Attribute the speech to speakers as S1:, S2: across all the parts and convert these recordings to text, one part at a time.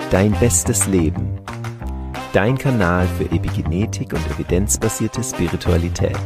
S1: Dein bestes Leben. Dein Kanal für Epigenetik und evidenzbasierte Spiritualität.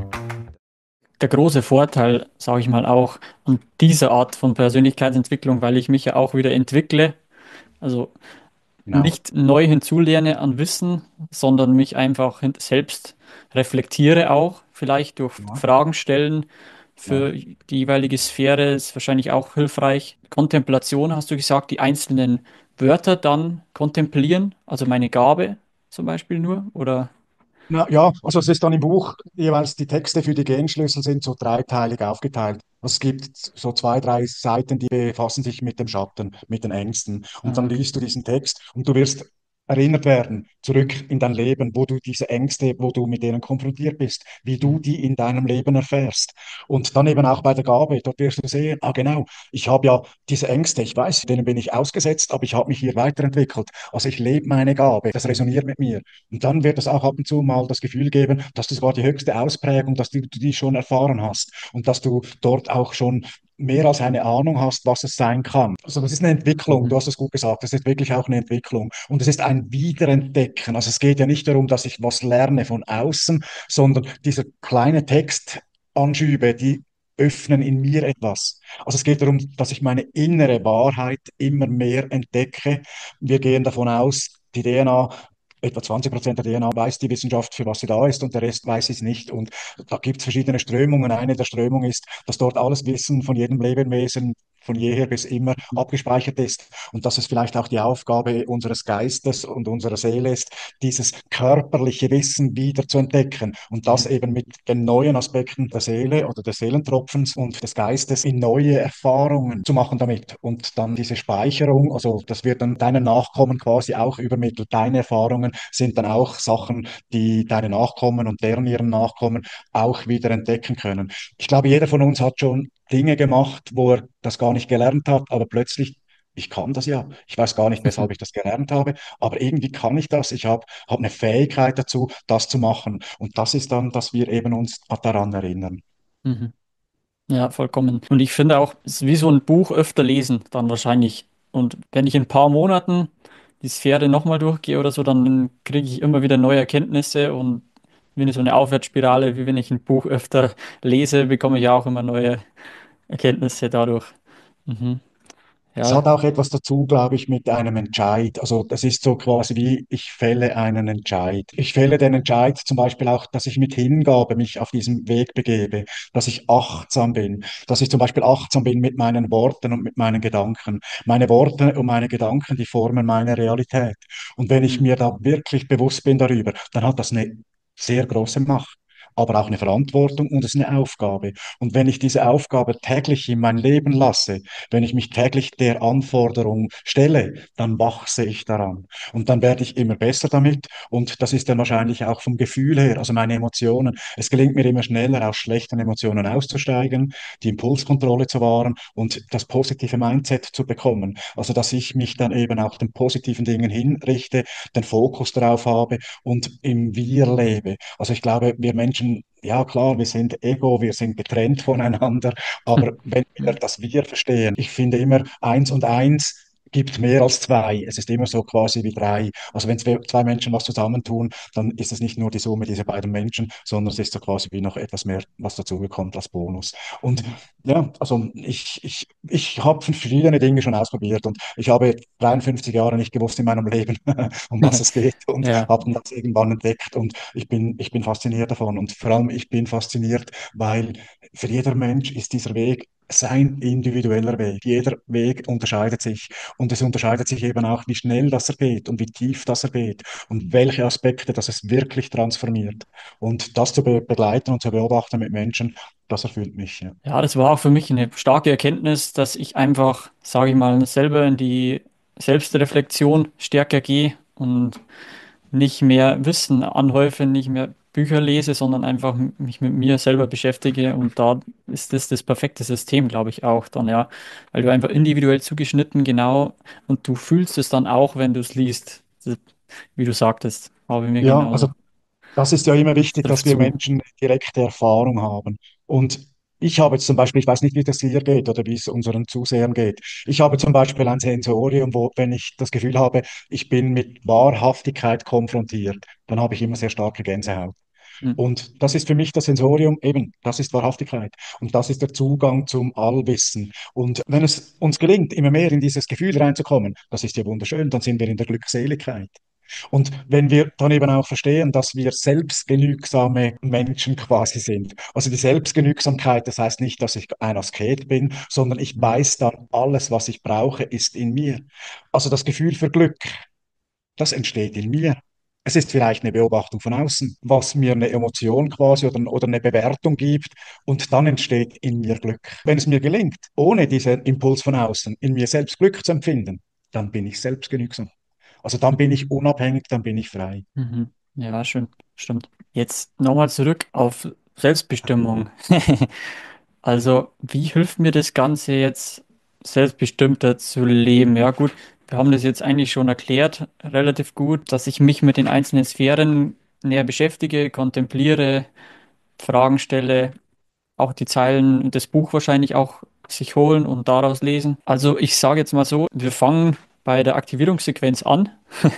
S2: Der große Vorteil, sage ich mal, auch an dieser Art von Persönlichkeitsentwicklung, weil ich mich ja auch wieder entwickle, also
S3: Genau.
S2: nicht neu hinzulerne an Wissen, sondern mich einfach selbst reflektiere auch, vielleicht durch
S3: Ja,
S2: Fragen stellen
S3: ja.
S2: für die jeweilige Sphäre, ist wahrscheinlich auch hilfreich. Kontemplation, hast du gesagt, die einzelnen Wörter dann kontemplieren, also meine Gabe zum Beispiel nur, oder?
S3: Na, ja, also es ist dann im Buch jeweils die Texte für die Genschlüssel sind so dreiteilig aufgeteilt. Also es gibt so zwei, drei Seiten, die befassen sich mit dem Schatten, mit den Ängsten. Und
S2: Ah,
S3: dann
S2: okay.
S3: liest du diesen Text und du wirst erinnert werden, zurück in dein Leben, wo du diese Ängste, wo du mit denen konfrontiert bist, wie du
S2: Mhm.
S3: die in deinem Leben erfährst. Und dann eben auch bei der Gabe, dort wirst du sehen, ah genau, ich habe ja diese Ängste, ich weiß, denen bin ich ausgesetzt, aber ich habe mich hier weiterentwickelt. Also ich lebe meine Gabe, das resoniert mit mir. Und dann wird es auch ab und zu mal das Gefühl geben, dass das war die höchste Ausprägung, dass du die schon erfahren hast und dass du dort auch schon mehr als eine Ahnung hast, was es sein kann. Also das ist eine Entwicklung, du
S2: Mhm.
S3: hast es gut gesagt, das ist wirklich auch eine Entwicklung. Und es ist ein Wiederentdecken. Also es geht ja nicht darum, dass ich was lerne von außen, sondern dieser kleine Textanschübe, die öffnen in mir etwas. Also es geht darum, dass ich meine innere Wahrheit immer mehr entdecke. Wir gehen davon aus, die DNA etwa 20% der DNA weiß die Wissenschaft, für was sie da ist, und der Rest weiß es nicht. Und da gibt es verschiedene Strömungen. Eine der Strömungen ist, dass dort alles Wissen von jedem Lebewesen von jeher bis immer abgespeichert ist und dass es vielleicht auch die Aufgabe unseres Geistes und unserer Seele ist, dieses körperliche Wissen wieder zu entdecken und das
S2: Mhm.
S3: eben mit den neuen Aspekten der Seele oder des Seelentropfens und des Geistes in neue Erfahrungen zu machen damit und dann diese Speicherung, also das wird dann deinen Nachkommen quasi auch übermittelt. Deine Erfahrungen sind dann auch Sachen, die deine Nachkommen und deren ihren Nachkommen auch wieder entdecken können. Ich glaube, jeder von uns hat schon Dinge gemacht, wo er das gar nicht gelernt hat, aber plötzlich, ich kann das ja. Ich weiß gar nicht, weshalb ich das gelernt habe, aber irgendwie kann ich das. Ich hab eine Fähigkeit dazu, das zu machen. Und das ist dann, dass wir eben uns daran erinnern.
S2: Mhm. Ja, vollkommen. Und ich finde auch, es ist wie so ein Buch öfter lesen, dann wahrscheinlich. Und wenn ich in ein paar Monaten die Sphäre nochmal durchgehe oder so, dann kriege ich immer wieder neue Erkenntnisse und wie so eine Aufwärtsspirale, wie wenn ich ein Buch öfter lese, bekomme ich auch immer neue Erkenntnisse dadurch. Mhm.
S3: Es
S2: Ja.
S3: hat auch etwas dazu, glaube ich, mit einem Entscheid. Also das ist so quasi wie, ich fälle einen Entscheid. Ich fälle den Entscheid zum Beispiel auch, dass ich mit Hingabe mich auf diesen Weg begebe, dass ich achtsam bin, dass ich zum Beispiel achtsam bin mit meinen Worten und mit meinen Gedanken. Meine Worte und meine Gedanken, die formen meine Realität. Und wenn ich
S2: Mhm.
S3: mir da wirklich bewusst bin darüber, dann hat das eine sehr große Macht, aber auch eine Verantwortung und es ist eine Aufgabe. Und wenn ich diese Aufgabe täglich in mein Leben lasse, wenn ich mich täglich der Anforderung stelle, dann wachse ich daran. Und dann werde ich immer besser damit. Und das ist dann wahrscheinlich auch vom Gefühl her, also meine Emotionen. Es gelingt mir immer schneller, aus schlechten Emotionen auszusteigen, die Impulskontrolle zu wahren und das positive Mindset zu bekommen. Also, dass ich mich dann eben auch den positiven Dingen hinrichte, den Fokus darauf habe und im Wir lebe. Also, ich glaube, wir Menschen, ja klar, wir sind Ego, wir sind getrennt voneinander, aber wenn wir das Wir verstehen, ich finde immer, eins und eins gibt mehr als zwei. Es ist immer so quasi wie drei. Also wenn zwei Menschen was zusammentun, dann ist es nicht nur die Summe dieser beiden Menschen, sondern es ist so quasi wie noch etwas mehr, was dazugekommt als Bonus. Und
S2: Mhm.
S3: ja, also ich habe verschiedene Dinge schon ausprobiert und ich habe 53 Jahre nicht gewusst in meinem Leben, um was es geht und
S2: Ja.
S3: habe das irgendwann entdeckt und ich bin fasziniert davon und vor allem ich bin fasziniert, weil für jeder Mensch ist dieser Weg sein individueller Weg. Jeder Weg unterscheidet sich und es unterscheidet sich eben auch, wie schnell das er geht und wie tief das er geht und welche Aspekte das es wirklich transformiert. Und das zu begleiten und zu beobachten mit Menschen, das erfüllt mich. Ja.
S2: Ja, das war auch für mich eine starke Erkenntnis, dass ich einfach, sage ich mal, selber in die Selbstreflexion stärker gehe und nicht mehr Wissen anhäufe, nicht mehr Bücher lese, sondern einfach mich mit mir selber beschäftige. Und da ist das perfekte System, glaube ich, auch dann, ja. Weil du einfach individuell zugeschnitten, genau, und du fühlst es dann auch, wenn du es liest. Das, wie du sagtest, habe ich mir
S3: Ja,
S2: genauso.
S3: also das ist ja immer
S2: Das
S3: wichtig, dass
S2: trifft
S3: wir
S2: zu.
S3: Menschen direkte Erfahrung haben. Und Ich habe jetzt zum Beispiel, ich weiß nicht, wie das hier geht oder wie es unseren Zusehern geht. Ich habe zum Beispiel ein Sensorium, wo, wenn ich das Gefühl habe, ich bin mit Wahrhaftigkeit konfrontiert, dann habe ich immer sehr starke Gänsehaut.
S2: Mhm.
S3: Und das ist für mich das Sensorium, eben, das ist Wahrhaftigkeit. Und das ist der Zugang zum Allwissen. Und wenn es uns gelingt, immer mehr in dieses Gefühl reinzukommen, das ist ja wunderschön, dann sind wir in der Glückseligkeit. Und wenn wir dann eben auch verstehen, dass wir selbstgenügsame Menschen quasi sind, also die Selbstgenügsamkeit, das heißt nicht, dass ich ein Asket bin, sondern ich weiß dann, alles, was ich brauche, ist in mir. Also das Gefühl für Glück, das entsteht in mir. Es ist vielleicht eine Beobachtung von außen, was mir eine Emotion quasi oder eine Bewertung gibt und dann entsteht in mir Glück. Wenn es mir gelingt, ohne diesen Impuls von außen in mir selbst Glück zu empfinden, dann bin ich selbstgenügsam. Also dann bin ich unabhängig, dann bin ich frei.
S2: Mhm. Ja, schön, stimmt. Jetzt nochmal zurück auf Selbstbestimmung. Also, wie hilft mir das Ganze jetzt selbstbestimmter zu leben? Ja, gut, wir haben das jetzt eigentlich schon erklärt, relativ gut, dass ich mich mit den einzelnen Sphären näher beschäftige, kontempliere, Fragen stelle, auch die Zeilen des Buch wahrscheinlich auch sich holen und daraus lesen. Also, ich sage jetzt mal so, wir fangen bei der Aktivierungssequenz an,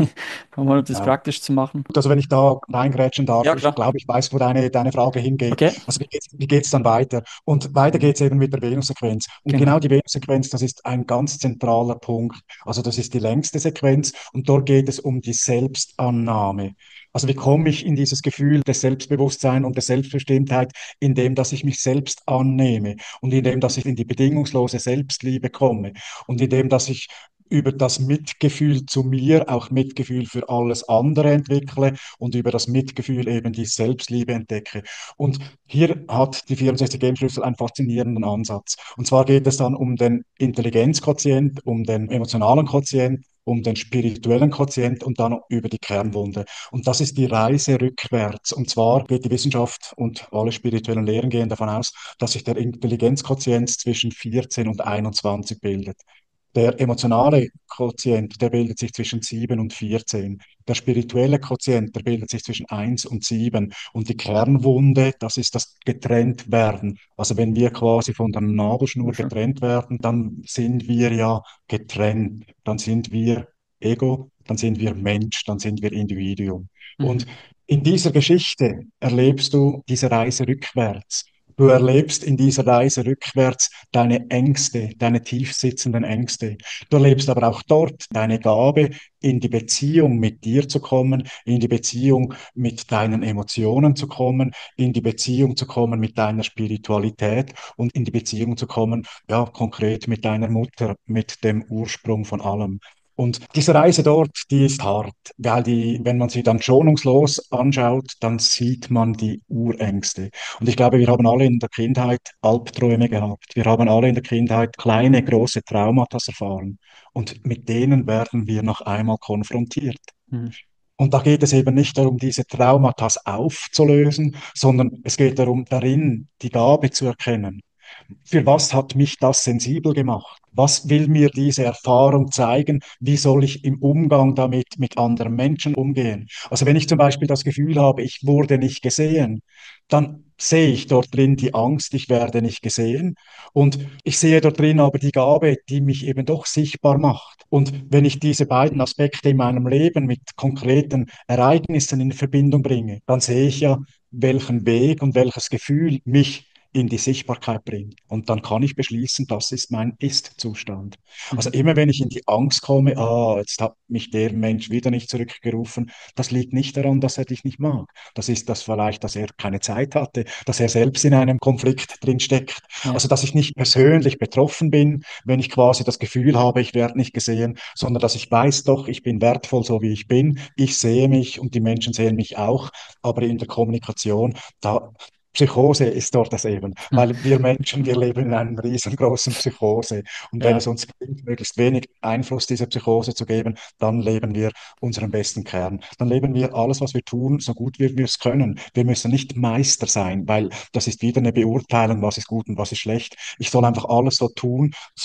S2: um mal das
S3: Ja.
S2: praktisch zu machen.
S3: Also wenn ich da reingrätschen darf,
S2: Ja,
S3: ich
S2: klar.
S3: glaube, ich weiß, wo deine Frage hingeht.
S2: Okay,
S3: Also wie geht's dann weiter? Und weiter geht's eben mit der Venussequenz. Und
S2: genau.
S3: genau die Venussequenz, das ist ein ganz zentraler Punkt. Also das ist die längste Sequenz und dort geht es um die Selbstannahme. Also wie komme ich in dieses Gefühl des Selbstbewusstseins und der Selbstbestimmtheit, indem dass ich mich selbst annehme und indem dass ich in die bedingungslose Selbstliebe komme und indem dass ich über das Mitgefühl zu mir auch Mitgefühl für alles andere entwickle und über das Mitgefühl eben die Selbstliebe entdecke. Und hier hat die 64 Game-Schlüssel einen faszinierenden Ansatz. Und zwar geht es dann um den Intelligenzquotient, um den emotionalen Quotient, um den spirituellen Quotient und dann über die Kernwunde. Und das ist die Reise rückwärts. Und zwar geht die Wissenschaft und alle spirituellen Lehren gehen davon aus, dass sich der Intelligenzquotient zwischen 14 und 21 bildet. Der emotionale Quotient, der bildet sich zwischen 7 und 14. Der spirituelle Quotient, der bildet sich zwischen 1 und 7. Und die Kernwunde, das ist das Getrenntwerden. Also wenn wir quasi von der Nabelschnur
S2: Schon.
S3: getrennt werden, dann sind wir ja getrennt. Dann sind wir Ego, dann sind wir Mensch, dann sind wir Individuum. Und
S2: Mhm.
S3: in dieser Geschichte erlebst du diese Reise rückwärts. Du erlebst in dieser Reise rückwärts deine Ängste, deine tief sitzenden Ängste. Du erlebst aber auch dort deine Gabe, in die Beziehung mit dir zu kommen, in die Beziehung mit deinen Emotionen zu kommen, in die Beziehung zu kommen mit deiner Spiritualität und in die Beziehung zu kommen, ja, konkret mit deiner Mutter, mit dem Ursprung von allem. Und diese Reise dort, die ist hart, weil wenn man sie dann schonungslos anschaut, dann sieht man die Urängste. Und ich glaube, wir haben alle in der Kindheit Albträume gehabt. Wir haben alle in der Kindheit kleine, große Traumata erfahren. Und mit denen werden wir noch einmal konfrontiert.
S2: Mhm.
S3: Und da geht es eben nicht darum, diese Traumata aufzulösen, sondern es geht darum, darin die Gabe zu erkennen. Für was hat mich das sensibel gemacht? Was will mir diese Erfahrung zeigen? Wie soll ich im Umgang damit mit anderen Menschen umgehen? Also wenn ich zum Beispiel das Gefühl habe, ich wurde nicht gesehen, dann sehe ich dort drin die Angst, ich werde nicht gesehen. Und ich sehe dort drin aber die Gabe, die mich eben doch sichtbar macht. Und wenn ich diese beiden Aspekte in meinem Leben mit konkreten Ereignissen in Verbindung bringe, dann sehe ich ja, welchen Weg und welches Gefühl mich in die Sichtbarkeit bringt. Und dann kann ich beschließen, das ist mein Ist-Zustand. Also
S2: Mhm.
S3: immer wenn ich in die Angst komme, jetzt hat mich der Mensch wieder nicht zurückgerufen, das liegt nicht daran, dass er dich nicht mag. Das ist das vielleicht, dass er keine Zeit hatte, dass er selbst in einem Konflikt drin steckt.
S2: Ja.
S3: Also dass ich nicht persönlich betroffen bin, wenn ich quasi das Gefühl habe, ich werde nicht gesehen, sondern dass ich weiß, doch, ich bin wertvoll, so wie ich bin. Ich sehe mich und die Menschen sehen mich auch, aber in der Kommunikation, da Psychose ist dort das eben,
S2: Mhm.
S3: weil wir Menschen, wir leben in einer riesengroßen Psychose. Und wenn
S2: Ja.
S3: es uns gelingt, möglichst wenig Einfluss dieser Psychose zu geben, dann leben wir unseren besten Kern. Dann leben wir alles, was wir tun, so gut wie wir es können. Wir müssen nicht Meister sein, weil das ist wieder eine Beurteilung, was ist gut und was ist schlecht. Ich soll einfach alles so tun, so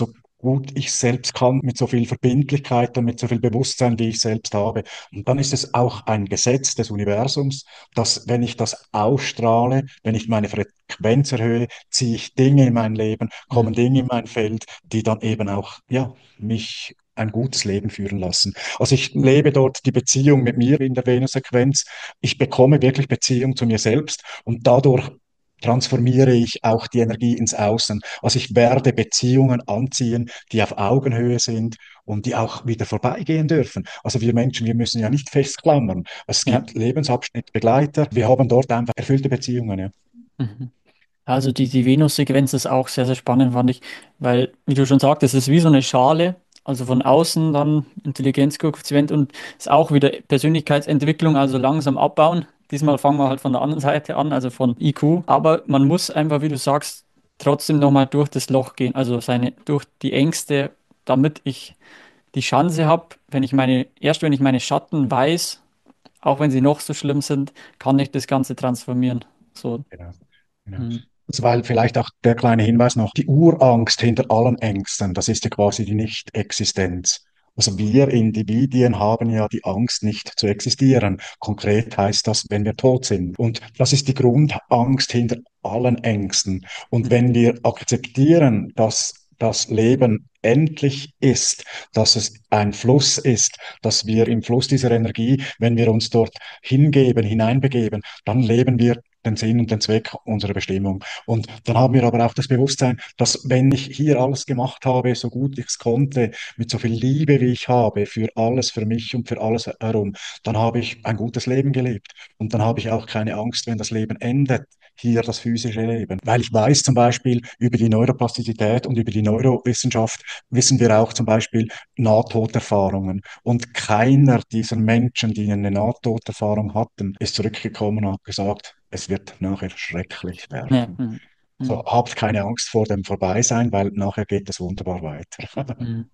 S3: gut ich selbst kann, mit so viel Verbindlichkeit und mit so viel Bewusstsein, wie ich selbst habe. Und dann ist es auch ein Gesetz des Universums, dass wenn ich das ausstrahle, wenn ich meine Frequenz erhöhe, ziehe ich Dinge in mein Leben, kommen
S2: Mhm.
S3: Dinge in mein Feld, die dann eben auch, ja, mich ein gutes Leben führen lassen. Also ich lebe dort die Beziehung mit mir in der Venus-Sequenz. Ich bekomme wirklich Beziehung zu mir selbst und dadurch transformiere ich auch die Energie ins Außen. Also ich werde Beziehungen anziehen, die auf Augenhöhe sind und die auch wieder vorbeigehen dürfen. Also wir Menschen, wir müssen ja nicht festklammern. Es
S2: Ja.
S3: gibt Lebensabschnittbegleiter. Wir haben dort einfach erfüllte Beziehungen. Ja.
S2: Mhm. Also die Venus-Sequenz ist auch sehr, sehr spannend, fand ich, weil, wie du schon sagtest, es ist wie so eine Schale, also von außen dann Intelligenzkoeffizient und ist auch wieder Persönlichkeitsentwicklung, also langsam abbauen. Diesmal fangen wir halt von der anderen Seite an, also von IQ. Aber man muss einfach, wie du sagst, trotzdem nochmal durch das Loch gehen, also durch die Ängste, damit ich die Chance habe, erst wenn ich meine Schatten weiß, auch wenn sie noch so schlimm sind, kann ich das Ganze transformieren. So.
S3: Genau. Genau.
S2: Hm.
S3: Also weil vielleicht auch der kleine Hinweis noch, die Urangst hinter allen Ängsten, das ist ja quasi die Nicht-Existenz. Also wir Individuen haben ja die Angst, nicht zu existieren. Konkret heißt das, wenn wir tot sind. Und das ist die Grundangst hinter allen Ängsten. Und wenn wir akzeptieren, dass das Leben endlich ist, dass es ein Fluss ist, dass wir im Fluss dieser Energie, wenn wir uns dort hingeben, hineinbegeben, dann leben wir den Sinn und den Zweck unserer Bestimmung. Und dann haben wir aber auch das Bewusstsein, dass wenn ich hier alles gemacht habe, so gut ich es konnte, mit so viel Liebe, wie ich habe, für alles, für mich und für alles herum, dann habe ich ein gutes Leben gelebt. Und dann habe ich auch keine Angst, wenn das Leben endet, hier das physische Leben. Weil ich weiß zum Beispiel über die Neuroplastizität und über die Neurowissenschaft wissen wir auch zum Beispiel Nahtoderfahrungen. Und keiner dieser Menschen, die eine Nahtoderfahrung hatten, ist zurückgekommen und hat gesagt, es wird nachher schrecklich
S2: Ja,
S3: werden.
S2: hm,
S3: So,
S2: hm,
S3: habt keine Angst vor dem Vorbeisein, weil nachher geht es wunderbar weiter.
S2: hm.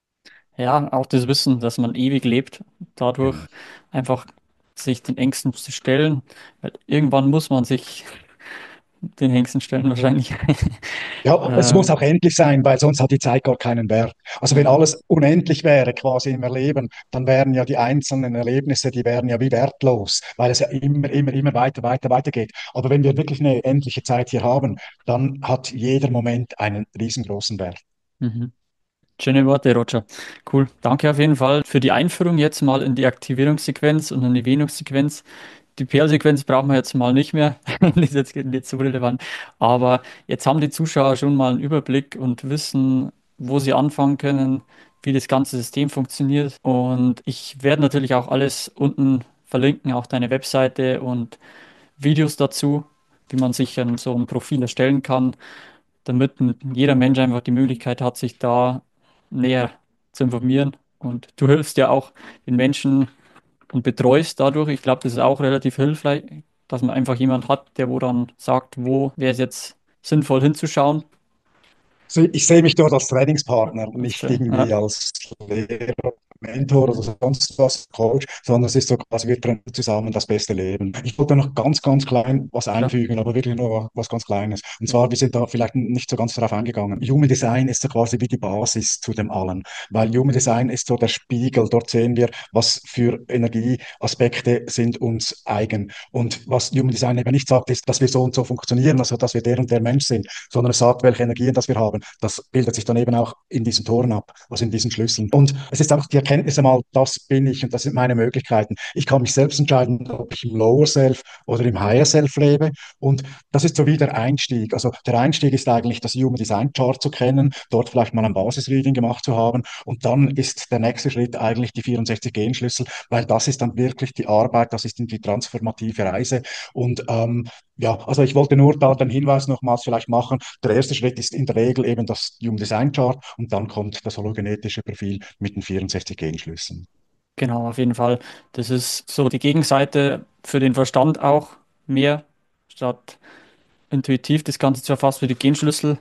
S2: Ja, auch das Wissen, dass man ewig lebt, dadurch
S3: Genau.
S2: einfach sich den Ängsten zu stellen, weil irgendwann muss man sich den Ängsten stellen wahrscheinlich.
S3: Ja, es muss
S2: Ähm,
S3: auch endlich sein, weil sonst hat die Zeit gar keinen Wert. Also wenn
S2: hm,
S3: alles unendlich wäre, quasi im Erleben, dann wären ja die einzelnen Erlebnisse, die wären ja wie wertlos, weil es ja immer weiter, weiter, weiter geht. Aber wenn wir wirklich eine endliche Zeit hier haben, dann hat jeder Moment einen riesengroßen Wert.
S2: mhm. Schöne Worte, Roger. Cool. Danke auf jeden Fall für die Einführung jetzt mal in die Aktivierungssequenz und in die Venus-Sequenz. Die PL-Sequenz brauchen wir jetzt mal nicht mehr. Die ist jetzt nicht so relevant. Aber jetzt haben die Zuschauer schon mal einen Überblick und wissen, wo sie anfangen können, wie das ganze System funktioniert. Und ich werde natürlich auch alles unten verlinken, auch deine Webseite und Videos dazu, wie man sich so ein Profil erstellen kann, damit jeder Mensch einfach die Möglichkeit hat, sich da näher zu informieren. Und du hilfst ja auch den Menschen und betreust dadurch. Ich glaube, das ist auch relativ hilfreich, dass man einfach jemand hat, der wo dann sagt, wo wäre es jetzt sinnvoll hinzuschauen.
S3: Ich sehe mich dort als Trainingspartner,
S2: Das ist
S3: nicht
S2: schön. Ja,
S3: irgendwie als Lehrer, Mentor oder sonst was, Coach, sondern es ist so quasi, wir trainieren zusammen das beste Leben. Ich wollte noch ganz klein was
S2: klar.
S3: einfügen, aber wirklich nur was ganz Kleines. Und zwar, wir sind da vielleicht nicht so ganz darauf eingegangen. Human Design ist so quasi wie die Basis zu dem allen, weil Human Design ist so der Spiegel. Dort sehen wir, was für Energieaspekte sind uns eigen. Und was Human Design eben nicht sagt, ist, dass wir so und so funktionieren, also dass wir der und der Mensch sind, sondern es sagt, welche Energien das wir haben. Das bildet sich dann eben auch in diesen Toren ab, also in diesen Schlüsseln. Und es ist einfach die Erkenntnis einmal, das bin ich und das sind meine Möglichkeiten. Ich kann mich selbst entscheiden, ob ich im Lower Self oder im Higher Self lebe. Und das ist so wie der Einstieg. Also der Einstieg ist eigentlich das Human Design Chart zu kennen, dort vielleicht mal ein Basisreading gemacht zu haben. Und dann ist der nächste Schritt eigentlich die 64 Genschlüssel, weil das ist dann wirklich die Arbeit, das ist die transformative Reise. Und ja, also ich wollte nur da den Hinweis nochmals vielleicht machen. Der erste Schritt ist in der Regel eben das Human Design Chart und dann kommt das hologenetische Profil mit den 64 Genschlüsseln.
S2: Genau, auf jeden Fall. Das ist so die Gegenseite für den Verstand auch mehr, statt intuitiv das Ganze zu erfassen, wie die Genschlüssel.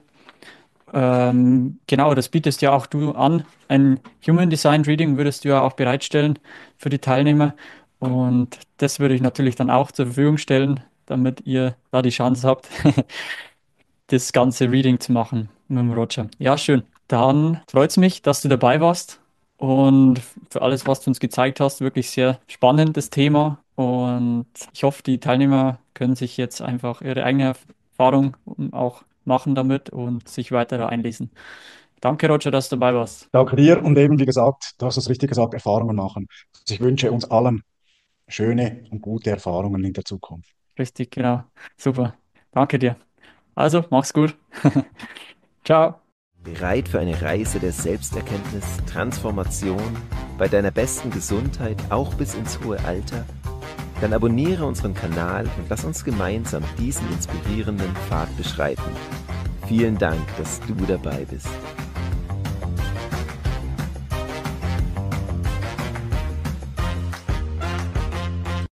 S2: Genau, das bietest ja auch du an. Ein Human Design Reading würdest du ja auch bereitstellen für die Teilnehmer. Und das würde ich natürlich dann auch zur Verfügung stellen, damit ihr da die Chance habt, das ganze Reading zu machen mit dem Roger. Ja, schön. Dann freut es mich, dass du dabei warst und für alles, was du uns gezeigt hast, wirklich sehr spannendes Thema. Und ich hoffe, die Teilnehmer können sich jetzt einfach ihre eigene Erfahrung auch machen damit und sich weiter einlesen. Danke, Roger, dass du dabei warst.
S3: Danke dir und eben, wie gesagt, du hast es richtig gesagt, Erfahrungen machen. Also ich wünsche uns allen schöne und gute Erfahrungen in der Zukunft.
S2: Richtig, genau. Super. Danke dir. Also, mach's gut. Ciao.
S1: Bereit für eine Reise der Selbsterkenntnis, Transformation, bei deiner besten Gesundheit, auch bis ins hohe Alter? Dann abonniere unseren Kanal und lass uns gemeinsam diesen inspirierenden Pfad beschreiten. Vielen Dank, dass du dabei bist.